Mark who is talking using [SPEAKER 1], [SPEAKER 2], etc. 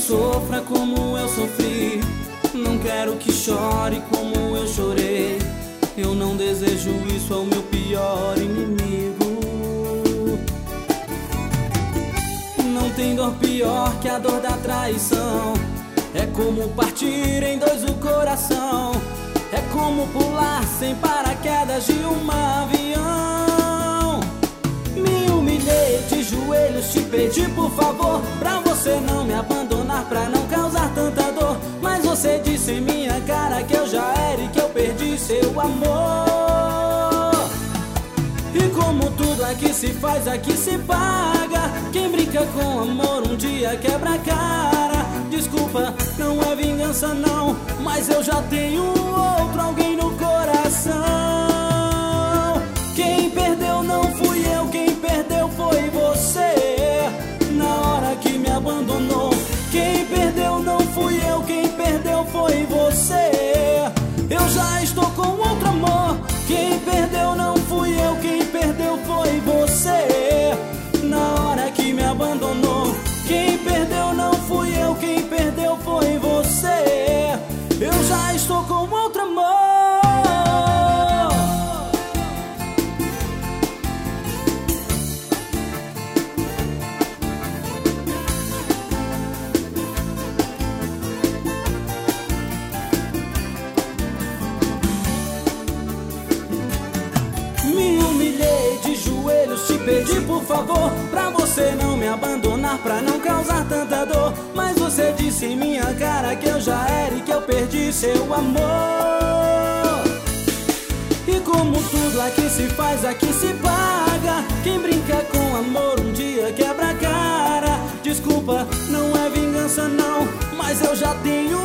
[SPEAKER 1] sofra como eu sofri, não quero que chore como eu chorei. Eu não desejo isso ao meu pior inimigo. Não tem dor pior que a dor da traição. É como partir em dois o coração. É como pular sem paraquedas de um avião. Me humilhei de joelhos, te pedi por favor, pra você não me abandonar, pra não causar tanta dor. Mas você disse em minha cara que eu já era e que eu perdi seu amor. E como tudo aqui se faz, aqui se paga. Quem brinca com amor um dia quebra a cara. Desculpa, não é vingança não, mas eu já tenho outro alguém no coração. Quem perdeu não fui eu, quem perdeu foi você. Na hora que me abandonou. Quem perdeu não fui eu, quem perdeu foi você. Eu já estou com outro amor. Quem perdeu não fui eu, quem perdeu foi você. Na hora que me abandonou. Quem perdeu não fui eu, quem perdeu foi você. Eu já estou com outro amor. Me humilhei de joelhos, te pedi por favor, pra você não me abandonar, pra não causar tanta dor. Mas você disse em minha cara que eu já era e que eu perdi seu amor. E como tudo aqui se faz, aqui se paga. Quem brinca com amor um dia quebra a cara. Desculpa, não é vingança não, mas eu já tenho